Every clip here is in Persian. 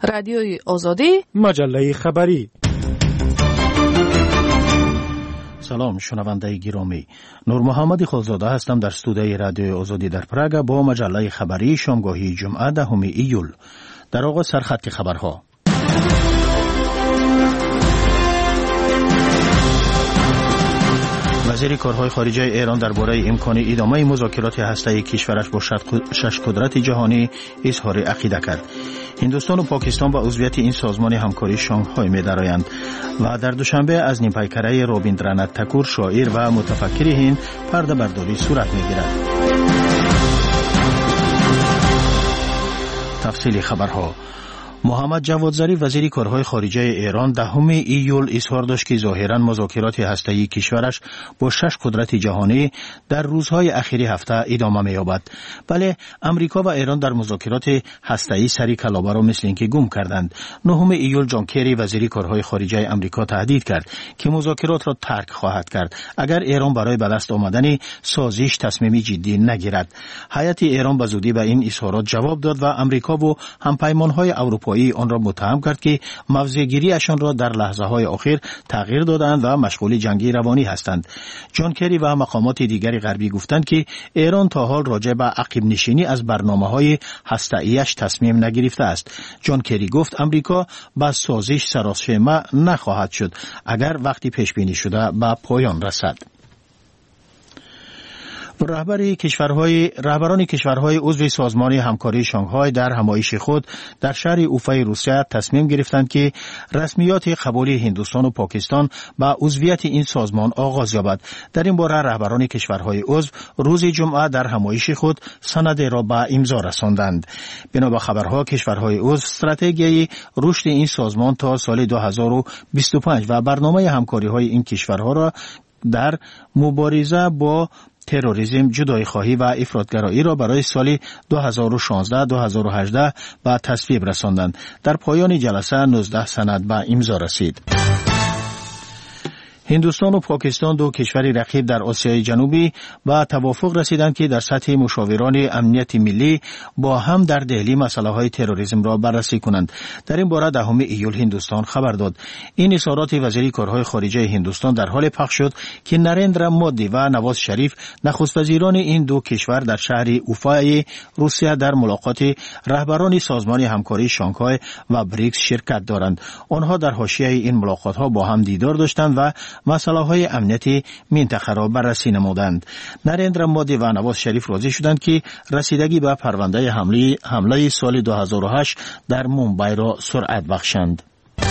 رادیوی آزادی، مجله خبری. سلام شنونده گرامی، نور محمد خالزاده هستم در استودیوی رادیوی آزادی در پراگ با مجله خبری شامگاهی جمعه 10 ایول. در آغاز سرخط خبرها. وزیر کارهای خارجه ایران درباره امکان ادامه مذاکرات هسته‌ای کشورش با 6 قدرت جهانی اظهار عقیده کرد. هندوستان و پاکستان به عضویت این سازمان همکاری شانگهای می‌درآیند و در دوشنبه از نیم پیکره رابیندرانات تاکور شاعر و متفکر هند پرده برداری صورت می‌گیرد. تفصیل خبرها. محمد جواد ظریف وزیر کارهای خارجه ایران 10 ایول اظهار داشت که ظاهراً مذاکرات هسته‌ای کشورش با 6 قدرت جهانی در روزهای اخیر هفته ادامه می‌یابد. بله، امریکا و ایران در مذاکرات هسته‌ای سری کلابه را مثل اینکه گم کردند. 9 ایول جان کری وزیر کارهای خارجه امریکا تهدید کرد که مذاکرات را ترک خواهد کرد اگر ایران برای به دست آمدن سازش تصمیمی جدی نگیرد. هیئت ایران به زودی به این اظهارات جواب داد و امریکا و همپیمان‌های اروپایی آن را متهم کرد که موضع‌گیری‌شان را در لحظه‌های آخر تغییر دادند و مشغول جنگی روانی هستند. جان کری و مقامات دیگری غربی گفتند که ایران تا حال راجع به عقب نشینی از برنامه‌های هسته‌ایش تصمیم نگرفته است. جان کری گفت امریکا به سازش سراسیمه نخواهد شد اگر وقتی پیش بینی شده به پایان رسد. رهبران کشورهای عضو سازمان همکاری شانگهای در همایش خود در شهر اوفای روسیه تصمیم گرفتند که رسمیات قبول هندوستان و پاکستان به عضویت این سازمان آغاز یابد. در این باره رهبران کشورهای عضو روز جمعه در همایش خود سند را به امضا رساندند. بنا به خبرها کشورهای عضو استراتژی رشد این سازمان تا سال 2025 و برنامه همکاری‌های این کشورها را در مبارزه با تروریسم، جدایی خواهی و افراطگرایی را برای سال 2016-2018 به تصویب رساندند. در پایان جلسه 19 سند به امضا رسید. هندوستان و پاکستان دو کشور رقیب در آسیای جنوبی با توافق رسیدند که در سطح مشاوران امنیت ملی با هم در دهلی مسائل تروریسم را بررسی کنند. در این باره 10 ایول هندوستان خبر داد. این اظهارات وزیر کارهای خارجه هندوستان در حال پخش شد که نریندرا مودی و نواز شریف نخست وزیران این دو کشور در شهر اوفای روسیه در ملاقات رهبران سازمان همکاری شانگهای و بریکس شرکت دارند. آنها در حاشیه این ملاقات ها با هم دیدار داشتند و مسائل امنیتی منطقه را بررسی نمودند. نریندرا مودی و نواز شریف راضی شدند که رسیدگی به پرونده حمله سال 2008 در مومبای را سرعت بخشند.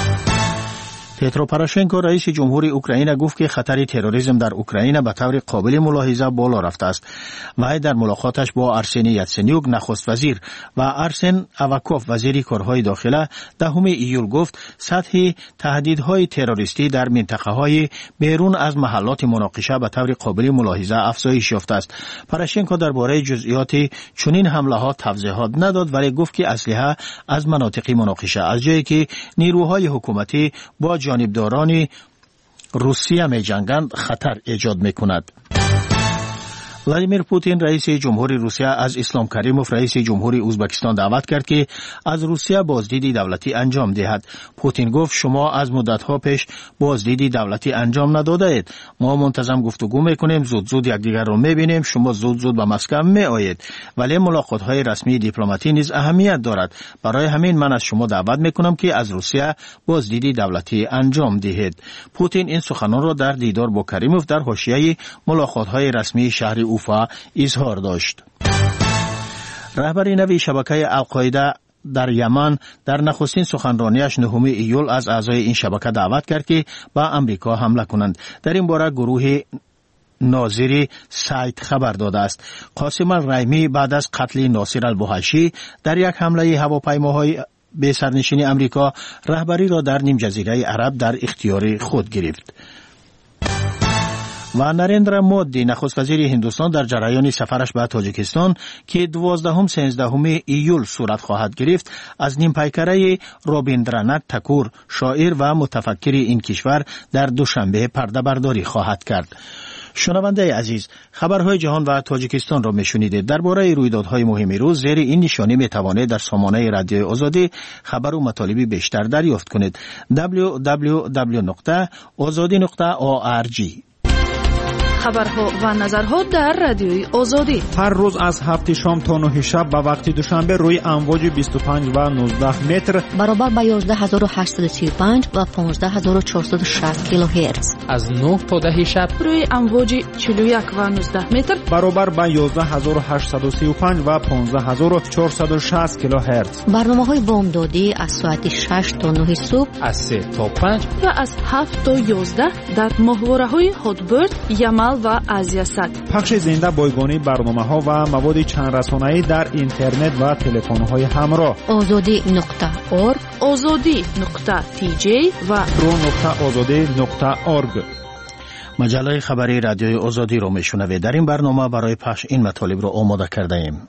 پترو پروشنکو رئیس جمهوری اوکراین گفت که خطر تروریسم در اوکراین به طور قابل ملاحظه بالا رفته است. وی در ملاقاتش با ارسن یاتسنیوک نخست وزیر و ارسن اوکوف وزیر کارهای داخله 10 ایول گفت سطح تهدیدهای تروریستی در منطقه‌های بیرون از محلات مناقشه به طور قابل ملاحظه افزایش یافته است. پروشنکو درباره جزئیات چنین حمله‌ها توضیحات نداد ولی گفت که اسلحه از مناطق مناقشه از جایی که نیروهای حکومتی با جانبداران روسیه می جنگند خطر ایجاد می کند. ولادیمیر پوتین رئیس جمهوری روسیه از اسلام کریموف رئیس جمهوری ازبکستان دعوت کرد که از روسیه بازدید دولتی انجام دهد. پوتین گفت شما از مدت‌ها پیش بازدید دولتی انجام نداده اید. ما منتظم گفتگو می‌کنیم، زود یکدیگر را می‌بینیم، شما زود به مسکو می‌آیید. ولی ملاقات‌های رسمی دیپلماتی نیز اهمیت دارد. برای همین من از شما دعوت می‌کنم که از روسیه بازدید دولتی انجام دهید. پوتین این سخنان را در دیدار با کریموف در حاشیه ملاقات‌های رسمی شهر اوفا اظهار داشت. رهبر نوی شبکه القاعده در یمن در نخستین سخنرانیش 9 ایول از اعضای این شبکه دعوت کرد که به امریکا حمله کنند. در این باره گروه ناظری سایت خبر داده است. قاسم الرحیمی بعد از قتل ناصر البوهشی در یک حمله هواپیماهای به سرنشین امریکا رهبری را در نیم جزیره عرب در اختیار خود گرفت. و نریندرا مودی نخست وزیر هندوستان در جریان سفرش به تاجیکستان که 12-13 ایول صورت خواهد گرفت از نیم پیکره رابیندرانات تاکور شاعر و متفکر این کشور در دوشنبه پرده برداری خواهد کرد. شنونده عزیز، خبرهای جهان و تاجیکستان را میشنیدید. درباره رویدادهای مهم روز زیر این نشانی میتوانید در سامانه رادیوی آزادی خبر و مطالب بیشتر دریافت کنید. www.azadi.org. خبرها و نظرها در رادیوی آزادی هر روز از 7 شام تا 9 شب به وقت دوشنبه روی امواج 25 و 19 متر برابر با 11835 و 15460 کیلوهرتز. از 9 تا 10 شب روی امواج 41 و 19 متر برابر با 11835 و 15460 کیلوهرتز. برنامه‌های بامدادی از ساعت 6 تا 9 صبح، از 3 تا 5 و از 7 تا 11 در ماهواره‌های هاتبرد، یمل و آزیاسات. پخش زنده بایگانی برنامه‌ها و مواد چند رسانه‌ای در اینترنت و تلفن‌های همراه. azadi.org، azadi.tj و pro.azadi.org. مجله خبری رادیوی آزادی را میشنوید. در این برنامه برای پخش این مطالب را آماده کرده ایم.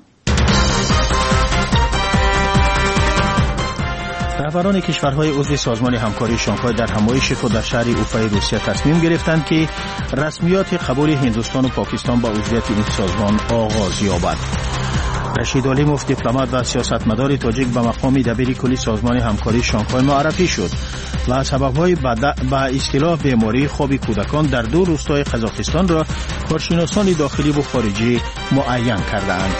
رهبران کشورهای عضو سازمان همکاری شانگهای در همایش خود در شهر اوفای روسیه تصمیم گرفتند که رسمیات قبول هندوستان و پاکستان به عضویت این سازمان آغاز یابد. رشید علیموف دیپلمات و سیاستمدار تاجیک به مقام دبیر کلی سازمان همکاری شانگهای معرفی شد و سببهای به اصطلاح بیماری خواب کودکان در 2 روستای قزاقستان را کارشناسان داخلی و خارجی معین کردند.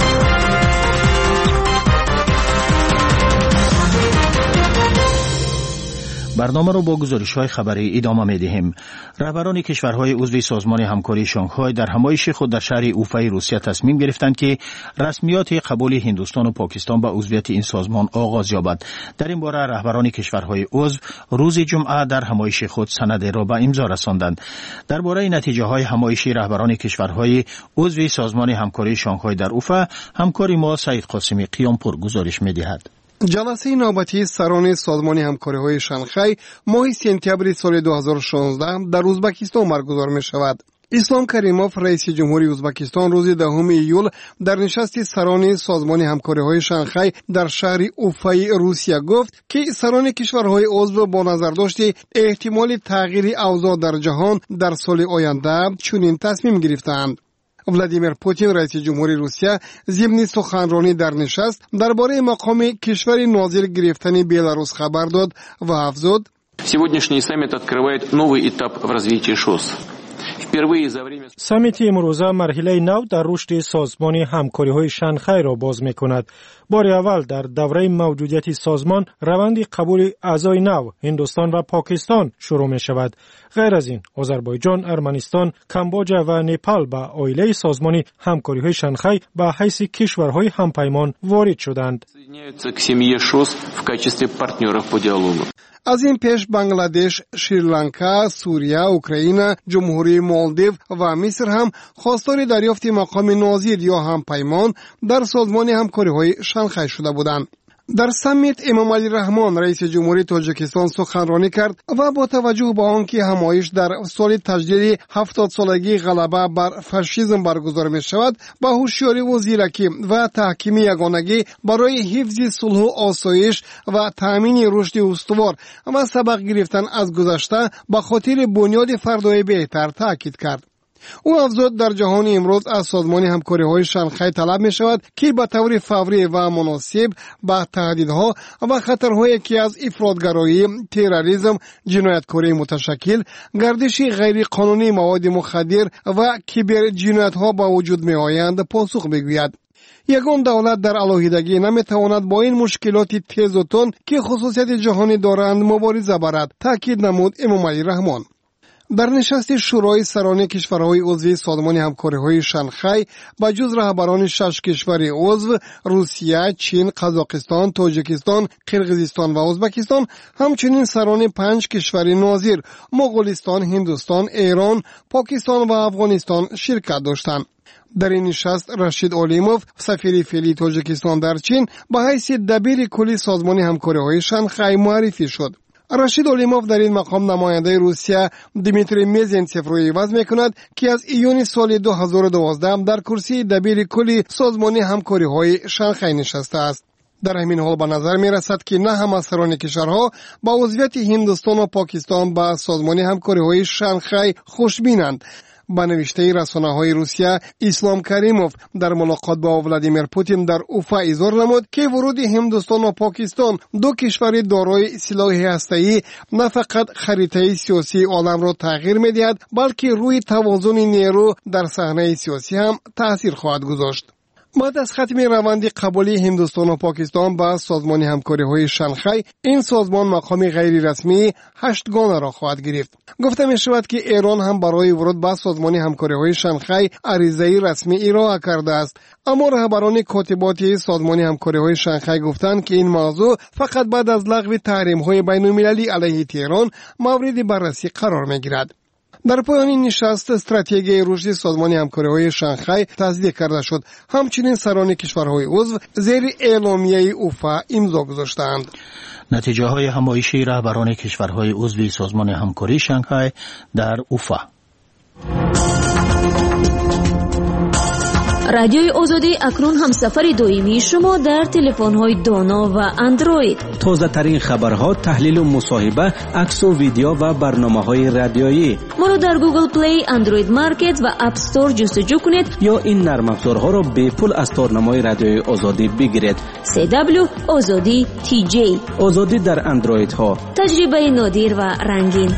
برنامه رو با گزارش‌های خبری ادامه می‌دهیم. رهبران کشورهای عضو سازمان همکاری شانگهای در همایش خود در شهر اوفای روسیه تصمیم گرفتند که رسمیات قبول هندوستان و پاکستان به عضویت این سازمان آغاز یابد. در این باره رهبران کشورهای عضو روز جمعه در همایش خود سند را به امضا رساندند. درباره نتیجه‌های همایش رهبران کشورهای عضو سازمان همکاری شانگهای در اوفا، همکار ما سعید قاسمی قیامپور گزارش می‌دهد. جلسه نوبتی سران سازمان همکاری‌های شانگهای ماه سپتامبر سال 2016 در ازبکستان برگزار می‌شود. اسلام کریموف رئیس جمهوری ازبکستان روز 10 ایول در نشست سران سازمان همکاری‌های شانگهای در شهر اوفای روسیه گفت که سران کشورهای عضو با نظرداشت احتمال تغییر اوضاع در جهان در سال آینده چنین تصمیم گرفتند. ولادیمیر پوتین رئیس جمهوری روسیه ضمن سخنرانی در نشست درباره مقام کشور ناظر گرفتن بلاروس خبر داد و افزود: Сегодняшний саммит открывает новый этап в развитии ШОС. سامیت امروزه مرحله نو در رشد سازمان همکاری‌های شانگهای را باز می‌کند. بار اول در دوره موجودیت سازمان روند قبول اعضای نو هندوستان و پاکستان شروع می‌شود. غیر از این آذربایجان، ارمنستان، کامبوجا و نپال به عائله سازمان همکاری‌های شانگهای به حیث کشورهای همپیمان وارد شدند. از این پیش بنگلادش، شریلانکا، سوریه، اوکراین، جمهوری مالدیو و مصر هم خواستار دریافت مقام ناظر یا همپیمان در سازمان همکاری‌های شانگهای شده بودند. در سمیت امام علی رحمان رئیس جمهوری تاجیکستان سخنرانی کرد و با توجه به آنکه همایش در سال تجدید 70 سالگی غلبه بر فاشیسم برگزار می شود، با هوشیاری و زیرکی و تحکیم یگانگی برای حفظ صلح و آسایش و تامین رشد استوار و سبق گرفتن از گذشته به خاطر بنیاد فردای بهتر تاکید کرد. او افزود در جهان امروز از سازمان همکاری‌های شانگهای طلب می‌شود که به طور فوری و مناسب به تهدیدها و خطرهایی که از افراطگرایی، تروریسم، جنایتکاری متشکل، گردش غیر قانونی مواد مخدر و کیبر جنایت‌ها با وجود می‌آیند پاسخ بگوید. یگان دولت در علاهیدگی نمی‌تواند با این مشکلات تیز و تند که خصوصیت جهانی دارند مبارزه برد، تاکید نمود امام علی رحمان. در نشست شورای سران کشورهای عضو سازمان همکاری‌های شانگهای با جز رهبران 6 کشور عضو روسیه، چین، قزاقستان، تاجیکستان، قرقیزستان و ازبکستان، همچنین سران 5 کشور ناظر مغولستان، هندوستان، ایران، پاکستان و افغانستان شرکت داشتند. در این نشست رشید علیموف سفیر فعلی تاجیکستان در چین به حیث دبیر کلی سازمان همکاری‌های شانگهای معرفی شد. رشید علیموف در این مقام نماینده روسیه دیمیتری میزنتسف را عوض می‌کند که از ایون سال 2012 در کرسی دبیر کلی سازمان همکاری‌های شانگهای نشسته است. در همین حال به نظر می‌رسد که نه همه سران کشورها با عضویت هندوستان و پاکستان به سازمان همکاری‌های شانگهای خوشبینند. با نوشته رسانه‌های روسیه اسلام کریموف در ملاقات با ولادیمیر پوتین در اوفا اظهار نمود که ورود هندوستان و پاکستان دو کشور دارای سلاح هسته‌ای نه فقط خریطه سیاسی عالم را تغییر می‌دهد بلکه روی توازن نیرو در صحنه سیاسی هم تأثیر خواهد گذاشت. بعد از ختم روند قبولی هندوستان و پاکستان با سازمان همکاری‌های شانگهای، این سازمان مقام غیر رسمی 8 گانه را خواهد گرفت. گفته می شود که ایران هم برای ورود به سازمان همکاری‌های شانگهای عریضه رسمی ارائه کرده است، اما رهبران کاتبات سازمان همکاری‌های شانگهای گفتند که این موضوع فقط بعد از لغو تحریم‌های بین‌المللی علیه تهران مورد بررسی قرار می‌گیرد. در پایان نشست استراتژی رشد سازمان همکاری‌های شانگهای تصدیق کرده شد. همچنین سران کشورهای عضو زیر اعلامیه اوفا امضا گذاشتند. نتیجه های همایشی رهبران کشورهای عضو سازمان همکاری شانگهای در اوفا. رادیوی آزادی اکنون هم سفر دائمی شما در تلفن‌های دانا و اندروید. تازه ترین خبرها، تحلیل و مصاحبه، عکس و ویدیو و برنامه‌های رادیویی. ما رو در گوگل پلی، اندروید مارکت و اپ استور جستجو کنید یا این نرم افزارها را به پول از تارنمای رادیوی آزادی بگیرید. CW آزادی TJ. آزادی در اندروید ها. تجربه نادر و رنگین.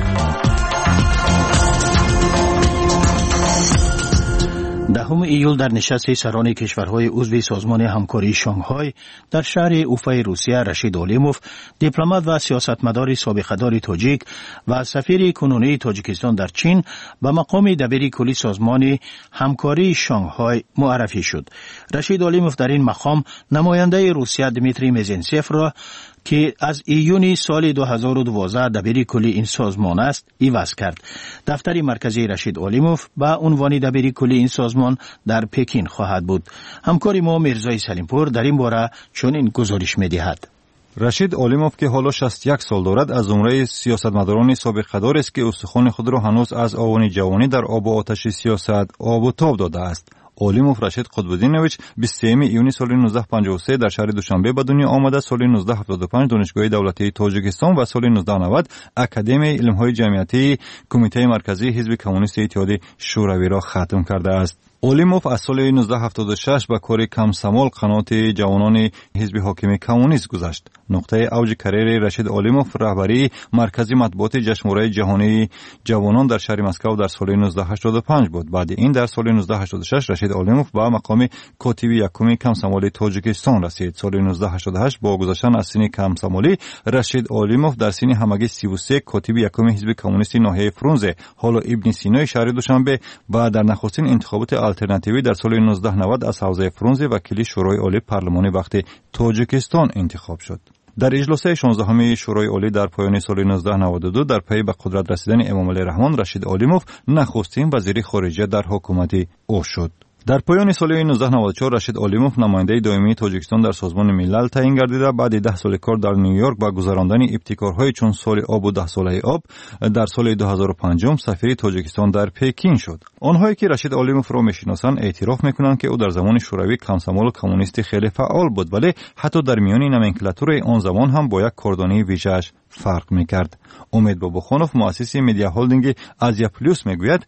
دهم ایول در نشست سران کشورهای عضو سازمان همکاری شانگهای در شهر اوفای روسیه، رشید علیموف، دیپلمات و سیاستمدار سابقه‌دار تاجیک و سفیر کنونی تاجیکستان در چین به مقام دبیر کلی سازمان همکاری شانگهای معرفی شد. رشید علیموف در این مقام نماینده روسیه دمیتری مزنسف را که از ایونی سال 2012 دبیر کلی این سازمان است عوض کرد. دفتر مرکزی رشید علیموف با عنوان دبیر کلی این سازمان در پکین خواهد بود. همکار ما میرزای سلیمپور در این باره چنین گزارش می‌دهد. رشید علیموف که حالا 61 سال دارد از زمره سیاستمداران سابقه‌دار است که استخوان خود را هنوز از آوان جوانی در آب و آتش سیاست آب و تاب داده است. علیموف رشید قطب‌الدینویچ 23 ایونی سال 1953 در شهر دوشنبه به دنیا آمده. سال 1975 دانشگاه دولتی تاجیکستان و سال 1990 اکادمی علم‌های جمعیتی کمیته مرکزی حزب کمونیست اتحاد شوروی را ختم کرده است. علیموف از سال 1976 به کار کمسمال قنات جوانان حزب حاکم کمونیست گذشت. نقطه اوج کریر رشید علیموف رهبری مرکزی مطبوعات جشنواره جهانی جوانان در شهر مسکو در سال 1985 بود. بعد این در سال 1986 رشید علیموف به مقام کاتب یکم کمسمال تاجیکستان رسید. سال 1988 با گذشتن از سن کمسمالی رشید علیموف در سن همگی 33 کاتب یکم حزب کمونیست ناحیه فرونزه حالا ابن سینای شهر دوشنبه و در نخستین انتخابات آلترناتیوی در سال 1990 از حوزه فرونزه وکیل شورای عالی پارلمانی وقت تاجیکستان انتخاب شد. در اجلاس 16 شورای عالی در پایان سال 1992 در پی به قدرت رسیدن امامعلی رحمان رشید علیموف نخستین وزیر خارجه در حکومت او شد. در پایان سال 1994 رشید علیموف نماینده دائمی تاجیکستان در سازمان ملل تعیین گردیده. بعد 10 سال کار در نیویورک با گذراندن ابتکارهای چون سال آب و 10 ساله آب در سال 2005 سفیر تاجیکستان در پکین شد. آنهایی که رشید علیموف را میشناسند اعتراف میکنند که او در زمان شوروی کمسمال کمونیست خیلی فعال بود، ولی حتی در میان نومنکلاتور آن زمان هم با یک کاردانی ویژه‌اش فرق میکرد. امید باباخانوف مؤسس مدیا هولدینگ آزیا پلوس میگوید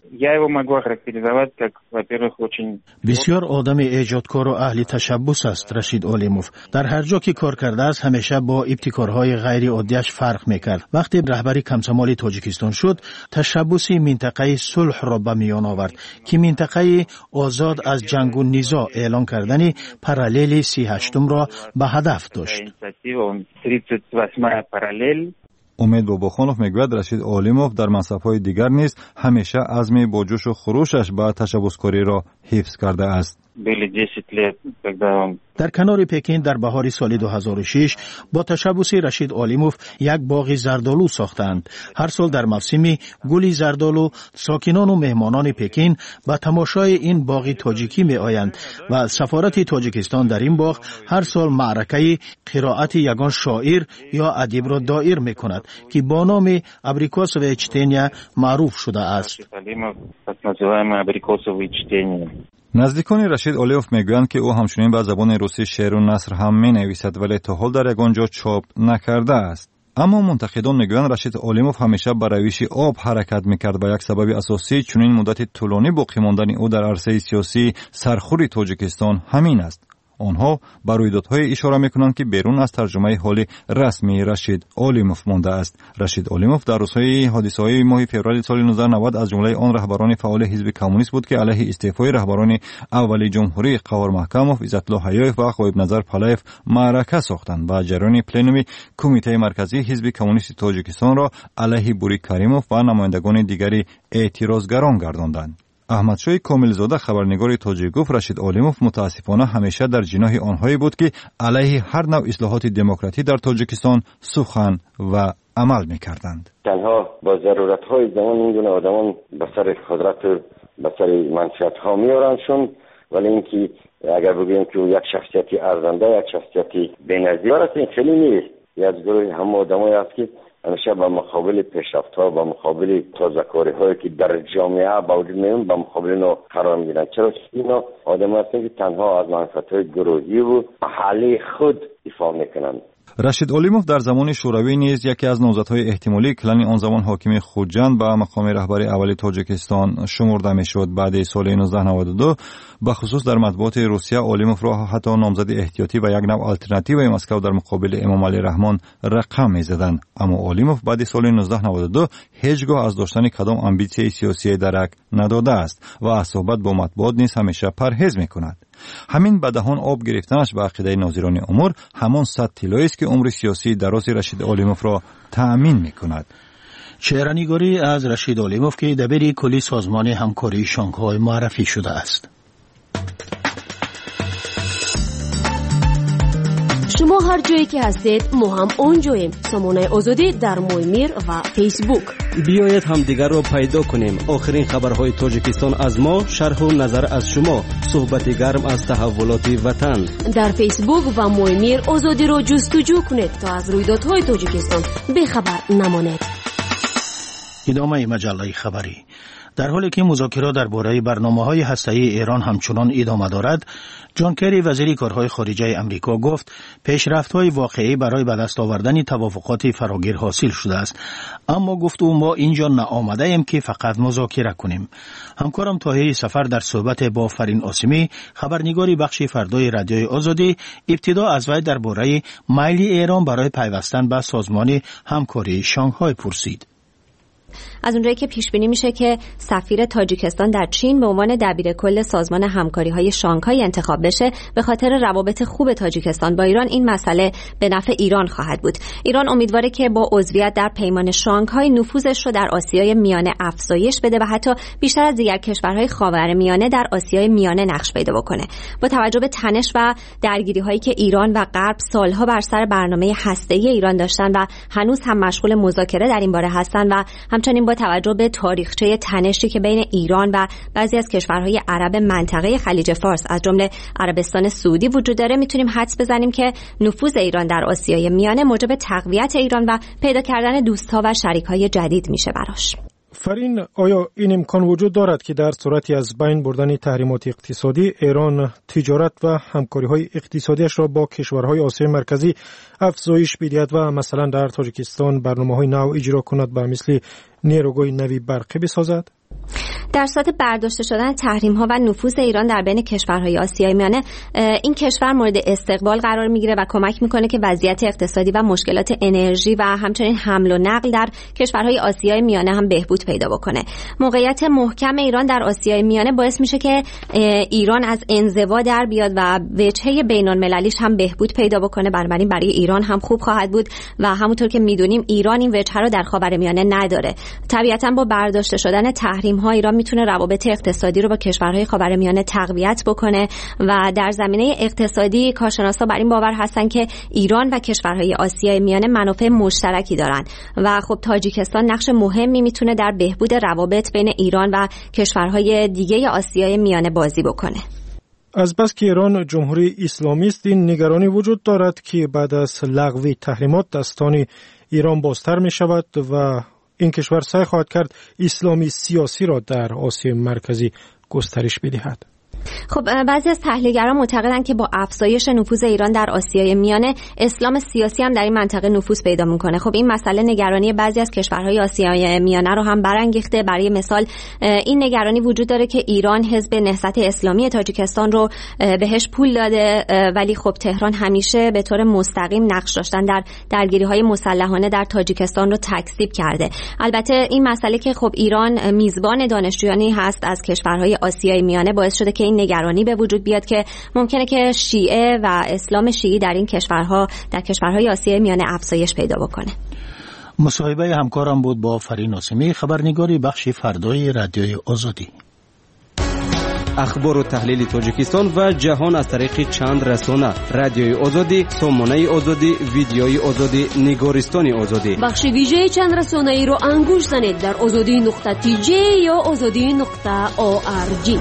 بسیار آدم ایجادکار و اهل تشبث است رشید علیموف. در هر جا که کار کرده است همیشه با ابتکارهای غیر عادیش فرق میکرد. وقتی رهبری کمسمال تاجیکستان شد تشبثی منطقه صلح را به میان آورد که منطقه آزاد از جنگ و نزاع اعلان کردن پارالیل 38 را به هدف داشت. امید باباخانوف میگوید رشید علیموف در منصب‌های دیگر نیز همیشه عزم با جوش و خروشش به تشبثکاری را حفظ کرده است. در کنار پکین در بهار سال 2006 با تشبث رشید علیموف یک باغ زردآلو ساختند. هر سال در موسم گل زردآلو ساکنان و مهمانان پکین به تماشای این باغ تاجیکی می آیند و سفارت تاجیکستان در این باغ هر سال معرکه قرائت یگان شاعر یا ادیب را دایر می کند که با نام ابریکوسوی چتنیا معروف شده است. نزدیکان رشید علیموف میگویند که او همچنین به زبان روسی شعر و نثر هم می نویسد ولی تا حال در یگان جا چاپ نکرده است. اما منتقدان میگویند رشید علیموف همیشه به روش آب حرکت میکرد و یک سبب اساسی چنین مدت طولانی باقی ماندن او در عرصه سیاسی سرخوری تاجیکستان همین است. آنها بر رویدادهای اشاره میکنند که بیرون از ترجمه حال رسمی رشید علیموف مانده است. رشید علیموف در روزهای حادثه‌های ماه فوریه سال 1990 از جمله آن رهبران فعال حزب کمونیست بود که علیه استعفای رهبران اولی جمهوری قوار محکموف، عزت‌الله حیایف و غایب نظر پالایف معرکه ساختند و جریان پلنوم کمیته مرکزی حزب کمونیست تاجیکستان را علیه بوری کریموف و نمایندگان دیگری اعتراضگران گرداندند. احمدشاه کاملزاده خبرنگار تاجیک گفت رشید علیموف متاسفانه همیشه در جناح آنهایی بود که علیه هر نوع اصلاحات دموکراتی در تاجیکستان سخن و عمل می‌کردند. تنها با ضرورت‌های زمان این گونه آدمان به سر قدرت و به سر منصب‌ها میارنشون، ولی اینکه اگر بگوییم که یک شخصیتی ارزنده، یک شخصیتی بی‌نظیر است، این خیلی نیست. از گروه هم آدمایی است که همیشه به مقابل پیشرفت‌ها، به مقابل تازه‌کاری‌هایی که در جامعه به وجود میان به مقابل اینا قرار میگیرند. چرا که اینا آدم هستند که تنها از منفعت‌های گروهی و محلی خود دفاع میکنند. رشید علیموف در زمان شوروی نیز یکی از نامزدهای احتمالی کلان آن زمان حاکم خوجند به مقام رهبری اولی تاجیکستان شمرده میشد. بعد سال 1992 به خصوص در مطبوعات روسیه علیموف را حتی نامزد احتیاطی و یک نوع آلترناتیو مسکو در مقابل امام علی رحمان رقم میزدند. اما علیموف بعد سال 1992 هیچگاه از داشتن کدام امبیسیون سیاسی درک نداده است و از صحبت با مطبوعات نیز همیشه پرهیز میکند. همین به دهان آب گرفتنش به عقیده ناظران امور همان 100 طلایی است که عمر سیاسی دراز رشید علیموف را تأمین میکند. چهره‌نگاری از رشید علیموف که دبیر کلی سازمان همکاری شانگهای معرفی شده است. شما هر جایی که هستید ما هم اونجاییم. سامانه آزادی در مویمیر و فیسبوک. بیایید همدیگر را پیدا کنیم. آخرین خبرهای تاجیکستان از ما، شرح و نظر از شما، صحبت گرم از تحولات وطن. در فیسبوک و مویمیر آزادی را جستجو کنید تا از رویدادهای تاجیکستان بخبر نمانید. ادامه مجله خبری. در حالی که مذاکرات درباره برنامه‌های هسته‌ای ایران همچنان ادامه دارد، جان کری وزیر کارهای خارجه آمریکا گفت پیشرفت‌های واقعی برای به دست آوردن توافقات فراگیر حاصل شده است، اما گفت او ما اینجا نآمده ایم که فقط مذاکره کنیم. همکارم طاهری سفر در صحبت با فرین آسمی، خبرنگاری بخش فردای رادیوی آزادی، ابتدا از وی درباره میل ایران برای پیوستن به سازمان همکاری شانگهای پرسید. از اونجایی که پیش بینی میشه که سفیر تاجیکستان در چین به عنوان دبیرکل سازمان همکاری‌های شانگهای انتخاب بشه، به خاطر روابط خوب تاجیکستان با ایران این مسئله به نفع ایران خواهد بود. ایران امیدواره که با عضویت در پیمان شانگهای نفوذش رو در آسیای میانه افزایش بده و حتی بیشتر از دیگر کشورهای خاورمیانه در آسیای میانه نقش پیدا بکنه. با توجه به تنش و درگیری‌هایی که ایران و غرب سالها بر سر برنامه هسته‌ای ایران داشتن و هنوز هم مشغول مذاکره در این باره هستن و همچنین با توجه به تاریخچه تنشی که بین ایران و بعضی از کشورهای عرب منطقه خلیج فارس از جمله عربستان سعودی وجود داره، میتونیم حدس بزنیم که نفوذ ایران در آسیای میانه موجب تقویت ایران و پیدا کردن دوست‌ها و شریک‌های جدید میشه براش. فرین، آیا این امکان وجود دارد که در صورتی از بین بردن تحریمات اقتصادی ایران تجارت و همکاری‌های اقتصادیش را با کشورهای آسیای مرکزی افزایش بدهد و مثلا در تاجیکستان برنامه‌های نو اجرا کند به مثل نیروگاه نوی برقی بسازد؟ در صورت برداشته شدن تحریم‌ها و نفوذ ایران در بین کشورهای آسیای میانه، این کشور مورد استقبال قرار میگیره و کمک میکنه که وضعیت اقتصادی و مشکلات انرژی و همچنین حمل و نقل در کشورهای آسیای میانه هم بهبود پیدا بکنه. موقعیت محکم ایران در آسیای میانه باعث میشه که ایران از انزوا در بیاد و وجهه بین‌المللیش هم بهبود پیدا بکنه. بنابراین برای ایران هم خوب خواهد بود و همونطور که میدونیم ایران این وجهه رو در خاورمیانه نداره. طبیعتاً با برداشته شدن تحریم‌ها ایران میتونه روابط اقتصادی رو با کشورهای خاورمیانه تقویت بکنه و در زمینه اقتصادی کارشناسا بر این باور هستن که ایران و کشورهای آسیای میانه منافع مشترکی دارن و خب تاجیکستان نقش مهمی میتونه در بهبود روابط بین ایران و کشورهای دیگه آسیای میانه بازی بکنه. از بس که ایران جمهوری اسلامی است، این نگرانی وجود دارد که بعد از لغو تحریمات دستان ایران بازتر می شود و این کشور سعی خواهد کرد اسلامی سیاسی را در آسیای مرکزی گسترش بدهد. خب بعضی از تحلیلگران معتقدند که با افزایش نفوذ ایران در آسیای میانه، اسلام سیاسی هم در این منطقه نفوذ پیدا میکنه. خب این مسئله نگرانی بعضی از کشورهای آسیای میانه رو هم برانگیخته. برای مثال این نگرانی وجود داره که ایران حزب نهضت اسلامی تاجیکستان رو بهش پول داده، ولی خب تهران همیشه به طور مستقیم نقش داشتن در درگیری‌های مسلحانه در تاجیکستان رو تکذیب کرده. البته این مسئله که خب ایران میزبان دانشجویانی هست از کشورهای آسیای میانه باعث شده که این نگرانی به وجود بیاد که ممکنه که شیعه و اسلام شیعی در این کشورها، در کشورهای آسیای میانه افزایش پیدا بکنه. مصاحبه همکارم بود با فرین آسمی، خبرنگاری بخش فردای رادیوی آزادی. اخبار و تحلیل تاجیکستان و جهان از طریق چند رسانه: رادیوی آزادی، سامانه آزادی، ویدیوی آزادی، نگارستان آزادی. بخش ویژه چند رسانه ای رو انگوش زنید در azadi.tj یا azadi.org.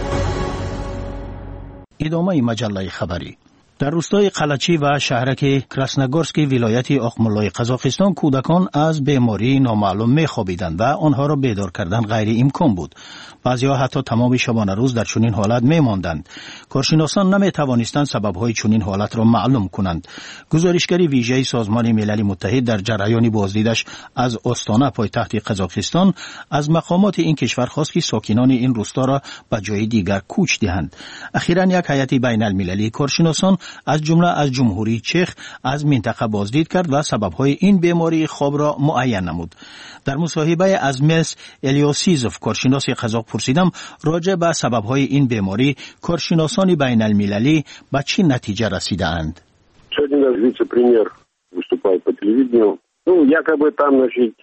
ادامه مجله خبری. در روستای قلچی و شهرک کراسنگورسکی ولایت آخمولای قزاقستان کودکان از بیماری نامعلوم می‌خوابیدند و آنها را بیدار کردن غیر امکان بود. بعضی‌ها حتی تمام شبانه روز در چنین حالت می‌ماندند. کارشناسان نمی‌توانستند سبب‌های چنین حالت را معلوم کنند. گزارشگری ویژه سازمان ملل متحد در جریان بازدیدش از استان پایتخت قزاقستان از مقامات این کشور خواست که ساکنان این روستا را به جای دیگر کوچ دهند. اخیراً یک هیئت بین‌المللی کارشناسان از جمله از جمهوری چخ از منطقه بازدید کرد و سبب‌های این بیماری خواب را معین نمود. در مصاحبه از مس الیوسیزوف کارشناس قزاق پرسیدم راجع به سبب‌های این بیماری کارشناسان بین‌المللی به چه نتیجه رسیدند. Сегодня наш вице-премьер выступал по телевидению. Якобы там, значит,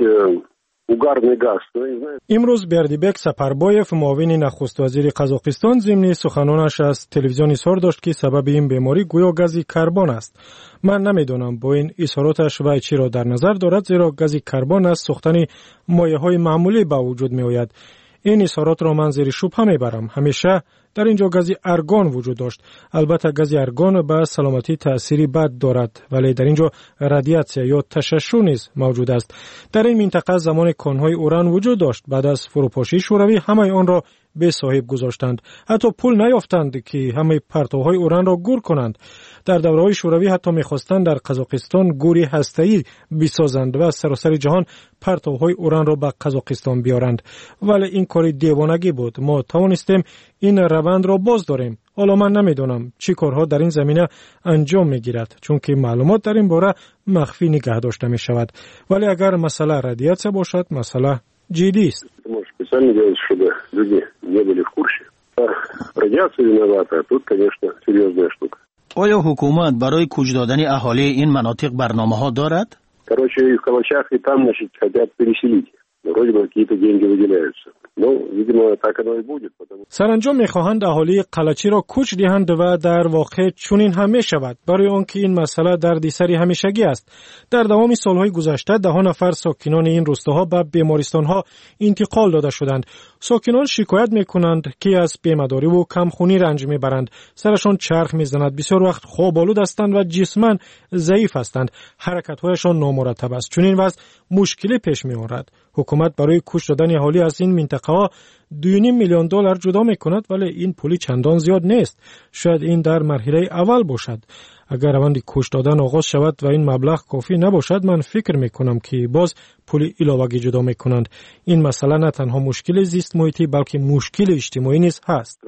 угарный газ. امروز بردیبک سپربایف معاون نخست وزیر قزاقستان ضمن سخنانش از تلویزیون اظهار داشت که سبب این بیماری گویا گاز کربن است. من نمیدونم با این اظهاراتش وی چی را در نظر دارد، زیرا گاز کربن از سوختن مایع‌های معمولی به وجود می آید. این اظهارات را من زیر شبهه میبرم. همیشه در اینجا گاز ارگان وجود داشت. البته گاز ارگان به سلامتی تأثیری بد دارد، ولی در اینجا رادیاسیا یا تشعشع نیز موجود است. در این منطقه زمان کانهای اوران وجود داشت. بعد از فروپاشی شوروی همه آن را به صاحب گذاشتند. حتی پول نیافتند که همه پرتوهای اوران را گور کنند. در دوره‌های شوروی حتی می‌خواستند در قزاقستان گوری هسته‌ای بسازند و از سراسر جهان پرتوهای اوران را به قزاقستان بیارند. ولی این کار دیوانگی بود. ما توانستیم این روند را باز داریم. حالا من نمیدونم چی کارها در این زمینه انجام میگیرد، چون که معلومات در این باره مخفی نگه داشته می شود. ولی اگر مسئله رادیاسیا باشد، مسئله جدی است. Специально делать, чтобы люди не были в курсе. Радиация виновата, а тут, конечно, серьезная штука. آیا حکومت برای کوچ دادن اهالی این مناطق برنامه‌ها دارد؟ Короче, и в Калачах, и там, значит, хотят переселить. Вроде бы какие-то деньги выделяются. Ну, видимо, так оно и будет. سرانجام می‌خواهند اهالی قلچی را کوچ دهند و در واقع چنین هم می‌شود، برای آنکه این مسئله دردسر همیشگی است. در دوام سال‌های گذشته 10 نفر ساکنان این روستاها به بیمارستان‌ها انتقال داده شدند. ساکنان شکایت می‌کنند که از بیمه‌داری و کمخونی رنج می‌برند. سرشان چرخ می‌زند، بسیار وقت خواب‌آلود هستند و جسماً ضعیف هستند. حرکت‌هایشان نامرتب است. چنین وضع مشکلی پیش می‌آورد. حکومت برای کوچ دادن اهالی از این منطقه‌ها $2.5 میلیون جدا می‌کند، ولی این پولی چندان زیاد نیست. شاید این در مرحله اول باشد. اگر روند کوچ دادن آغاز شود و این مبلغ کافی نباشد، من فکر می‌کنم که باز پولی علاوه‌ای جدا می‌کنند. این مسئله نه تنها مشکل زیست محیطی بلکه مشکل اجتماعی نیز هست.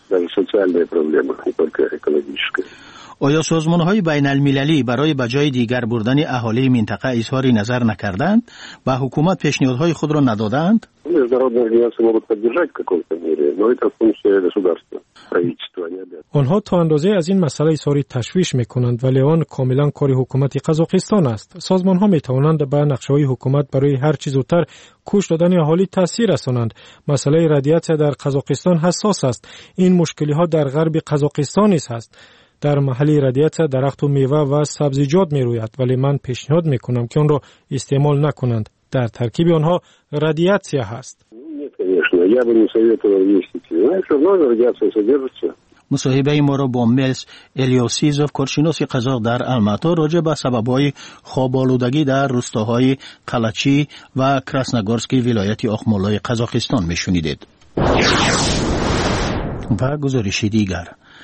آیا سازمان‌های بین‌المللی برای به جای دیگر بردن اهالی منطقه اظهار نظر نکردند و حکومت پیشنهادهای خود را ندادند؟ آنها تا اندازه از این مسئله اظهار تشویش می‌کنند، ولی آن کاملا کار حکومت قزاقستان است. سازمان‌ها می‌توانند به نقشه‌های حکومت برای هر چیز زودتر کوچ دادن اهالی تاثیر رسانند. مسئله رادیاسیا در قزاقستان حساس است. این مشکلی‌ها در غرب قزاقستان نیز هست. در محل رادیاسیا درخت و میوه و سبزیجات میروید، ولی من پیشنهاد میکنم که آن را استعمال نکنند. در ترکیب آنها رادیاسیا هست. مصاحبه ما را با مس الیوسیزوف کارشناس قزاق در الماتا راجع به سبب‌های خواب‌آلودگی در روستاهای قلچی و کراسنگورسکی ولایت آخمولای قزاقستان میشنیدید. و گزارش دیگر،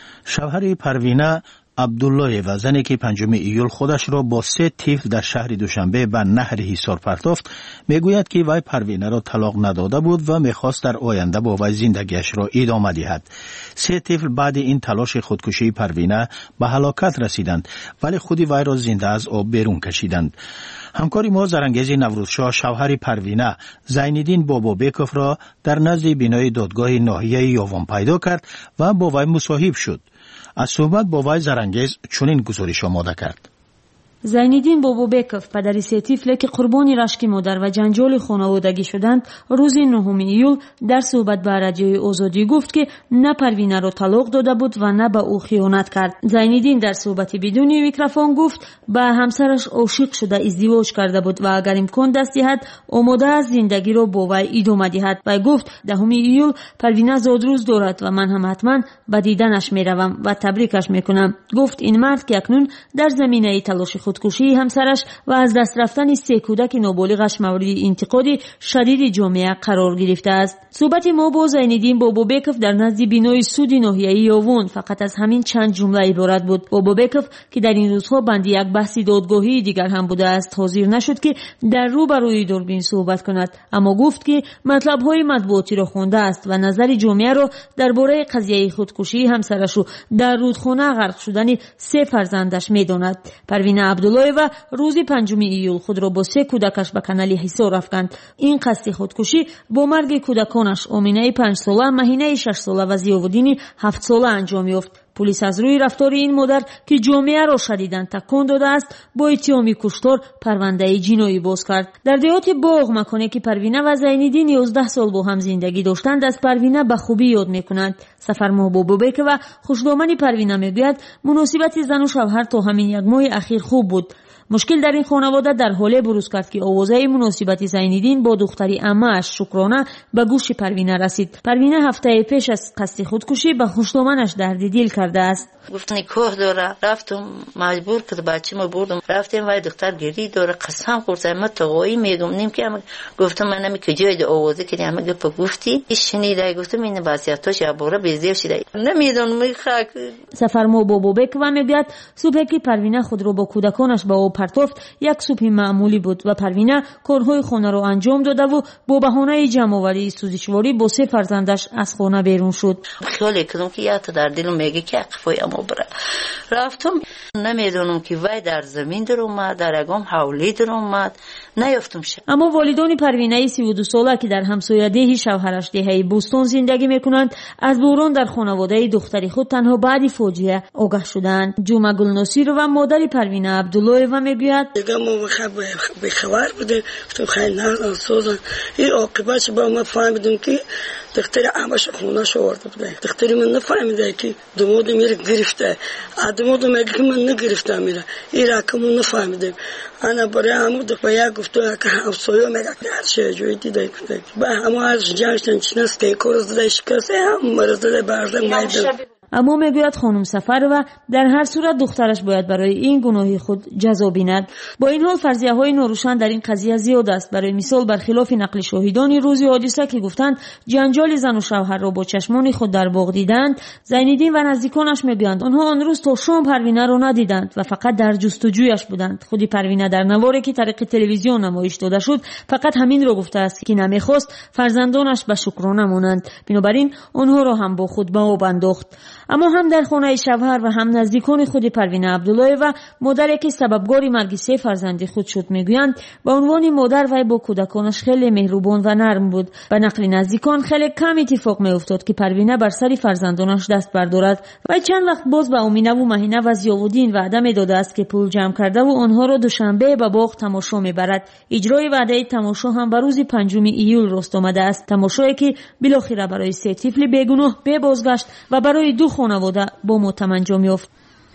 شوهر پروینه عبدالله و زنی که 5 ایول خودش را با 3 طفل در شهر دوشنبه به نهر حصار پرتافت میگوید که وی پروینه را طلاق نداده بود و میخواست در آینده با وی زندگیش را ادامه دهد. 3 طفل بعد این تلاش خودکشی پروینه به هلاکت رسیدند ولی خود وی را زنده از آب بیرون کشیدند. همکاری ما زرنگیز نوروزشاه شوهر پروینه زینالدین بابابکوف را در نزد بینای دادگاه ناحیه یاوان پیدا کرد و با وی مصاحب شد. از صحبت با وی زرنگیز چنین گزارش آماده کرد. زینالدین بابابکوف پدر 3 طفل که قربانی رشک مادر و جنجال خانوادگی شدند روز 9 ایول در صحبت با رادیوی آزادی گفت که نه پروینه را طلاق داده بود و نه به او خیانت کرد. زینالدین در صحبت بدون میکروفون گفت به همسرش عاشق شده ازدواج کرده بود و اگر امکان دست دهد آماده است زندگی را با وی ادامه دهد. و گفت 10 ایول پروینه زادروز دارد و من هم حتما به دیدنش میروم و تبریکش میکنم. گفت این مرد که اکنون در زمینه تلاش خودکشی همسرش و از دست رفتن 3 کودک نابالغش مورد انتقاد شدید جامعه قرار گرفته است. صحبت ما با زینالدین بابابکوف در نزد بینای سود ناحیه یاوان فقط از همین چند جمله عبارت بود. بابابکوف که در این روزها بند یک بحث دادگاهی دیگر هم بوده است حاضر نشد که در روبروی دوربین صحبت کند، اما گفت که مطلب‌های مطبوعاتی را خوانده است و نظر جامعه را درباره قضیه خودکشی همسرش و در رودخانه غرق شدن 3 فرزندش می‌داند. پروینه عبدالله و روز 5 ایول خود را با 3 کودکش به کانال حصار افکند. این قصد خودکشی با مرگ کودکانش آمینه 5 ساله، مهینه 6 ساله و ضیاءالدین 7 ساله انجام یافت. پلیس از روی رفتار این مادر که جامعه را شدیداً تکان داده است با اتهام کشتار پرونده جنایی باز کرد. در دیهات باغ مکانی که پروینه و زینالدین 11 سال با هم زندگی داشتند از پروینه به خوبی یاد میکنند. سفر بابابکوف و خوشدامن پروینه میگوید مناسبت زن و شوهر تا همین 1 ماه اخیر خوب بود. مشکل در این خانواده در حالی بروز کرد که آوازه مناسبت زینالدین با دختری عمه‌اش شکرانه به گوش پروینه رسید. پروینه هفته پیش از قصد خودکشی به خوشدامنش درد دل کرده است. گفتن کوه داره، رفتم مجبور کرد بچه‌مو بردم رفتیم و دختر گری داره قسم خورد من تقوی میگم نیم که گفتم من نمی که جای آوازه که همه گپ گفتی شنیده گفتم این وضعیتش عباره بیزیر شده نمیدونم میخک. سفر بابابکوف میگوید صبح که پروینه خود را با کودکانش به پرتافت یک صبح معمولی بود و پروینه کارهای خانه را انجام داده و با بهانه جمع‌آوری سوزشواری با 3 فرزندش از خانه بیرون شد. خیلی کدوم که یا در دلم میگه که قفای اما بره رفتم نمیدونم که وای در زمین در اومد در اگام حولی در اومد نیافتم شد. اما والدان پروینه 32 ساله که در همسایه‌دهی شوهرش دهه بوستون زندگی میکنند از بحران در خانواده دختری خود تنها بعد فاجعه آگاه شدند. جمعه گلناصیر و مادر پروینه عبدالله و میگوید دیگه ما به خبر بودیم گفتم خیلی ناسازن این عاقبتش با ما فهمیدیم که دختر عمش خونه شو آورده بوده. دختری من نفهمیده که دماد میره گرفته دماد میگه که من نگرفتم میره این رقم نفهمیدم. انا برای همون دفعه گفته که همسایه میگه هر چه جوری دیده که با همه از جنگشتن چنست که کورز دیده شکسته هم مرز دیده برزن میده. اما میگوید خانم سفر و در هر صورت دخترش باید برای این گناه خود جزا بیند. با این حال فرضیه های ناروشن در این قضیه زیاد است. برای مثال برخلاف نقل شاهدان روز حادثه که گفتند جنجال زن و شوهر را با چشمان خود در باغ دیدند، زینالدین و نزدیکانش میگویند آنها آن روز تا شام پروینه را ندیدند و فقط در جستجویش بودند. خودی پروینه در نواری که طریق تلویزیون نمایش داده شد فقط همین را گفته است که نمیخواست فرزندانش به شکرانه مانند، بنابراین آنها را هم با خود به آب انداخت. اما هم در خانه شوهر و هم نزدیکان خود پروینه عبدالله و مادری که سببگار مرگ 3 فرزند خود شد میگویند به عنوان مادر وی با کودکانش خیلی مهربان و نرم بود. به نقل نزدیکان خیلی کم اتفاق میافتاد که پروینه بر سر فرزندانش دست بردارد و چند وقت باز به امینه و مهینه و ضیاءالدین وعده میداده است که پول جمع کرده و آنها را دوشنبه به باغ تماشا میبرد. اجرای وعده تماشا هم بر روز 5 ایول راست آمده است، تماشایی که بالاخره برای 3 طفل بیگناه بازگشت و برای 2 خانواده با متم انجام یافت.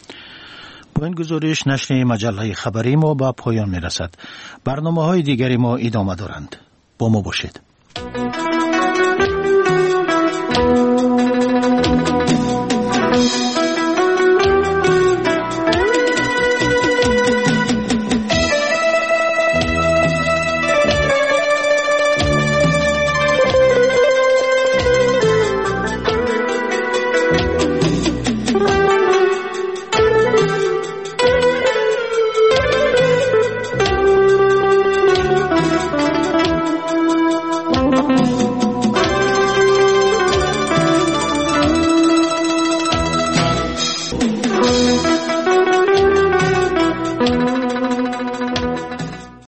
با این گزارش نشر مجله خبری ما به پایان میرسد. برنامه‌های دیگری ما ادامه دارند. با ما باشید.